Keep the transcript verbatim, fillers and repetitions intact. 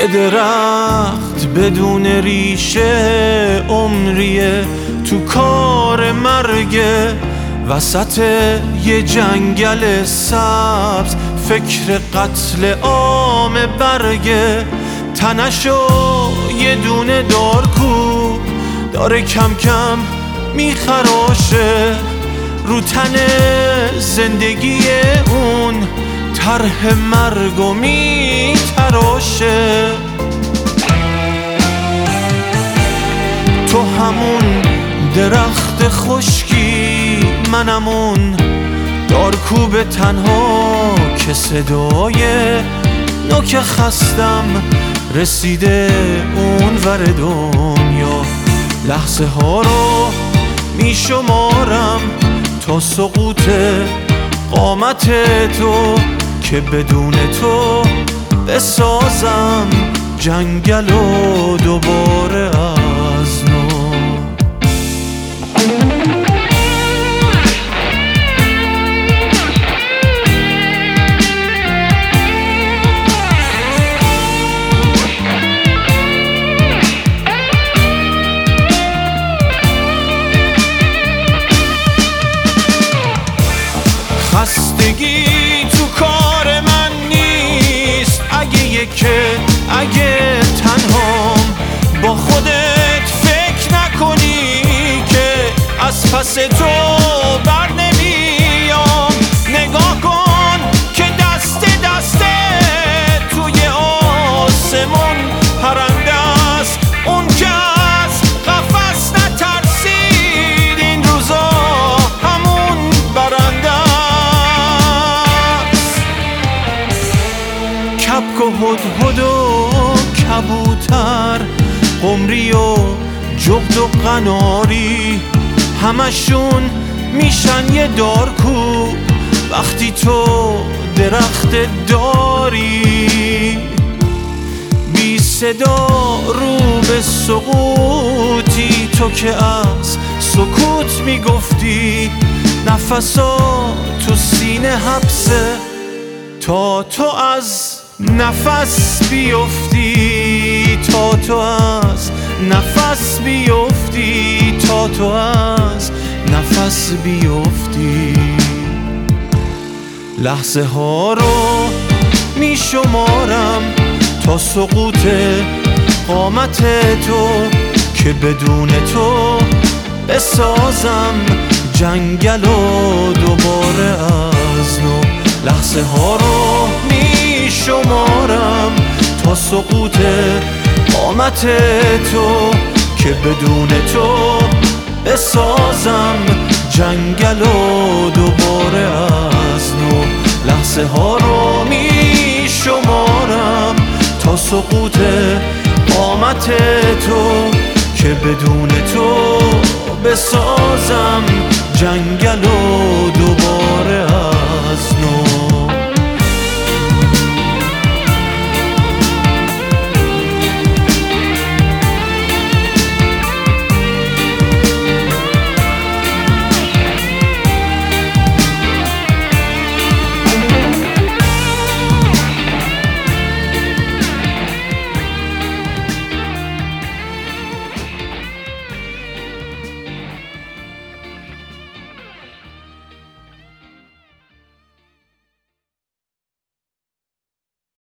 درخت بدون ریشه عمریه تو کار مرگه، وسط یه جنگل سبز فکر قتل عام برگه. تنشو یه دونه دارکو داره کم کم میخراشه، رو تن زندگی اون طرح مرگو میتراشه. تو همون درخت خشکی، منم اون دارکوب تنها که صدای نوک خستم رسیده اون ور دنیا. لحظه ها رو می شمارم تا سقوط قامت تو، که بدون تو بسازم جنگل و دوباره از نو. خستگی تو کار من نیست، اگه یکه اگه تنهام با خودت فکر نکنی که از پس تو بر نمیام. نگاه کن که دست دسته توی آسمون پرنده است، اون که از قفس نترسید این روزا همون برنده است. کبک و هدهد و کبوتر، قمری و جغد و قناری، همشون میشن یه دارکوب وقتی تو درخت داری. بی صدا رو به سقوطی، تو که از سکوت میگفتی نفسا تو سینه حبسه تا تو از نفس بیفتی، تا تو از نفس بیفتی، تا تو از نفس بیفتی. لحظه ها رو می شمارم تا سقوط قامت تو، که بدون تو بسازم جنگل و دوباره از نو. لحظه ها رو می شمارم تا سقوط قامت تو، که بدون تو بسازم جنگل و دوباره از نو. لحظه ها رو می شمارم تا سقوط قامت تو، که بدون تو بسازم جنگل و